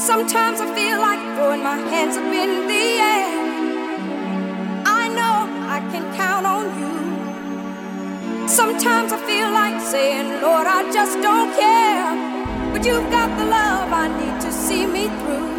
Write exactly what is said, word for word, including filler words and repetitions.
Sometimes I feel like throwing my hands up in the air. I know I can count on you. Sometimes I feel like saying, Lord, I just don't care. But you've got the love I need to see me through.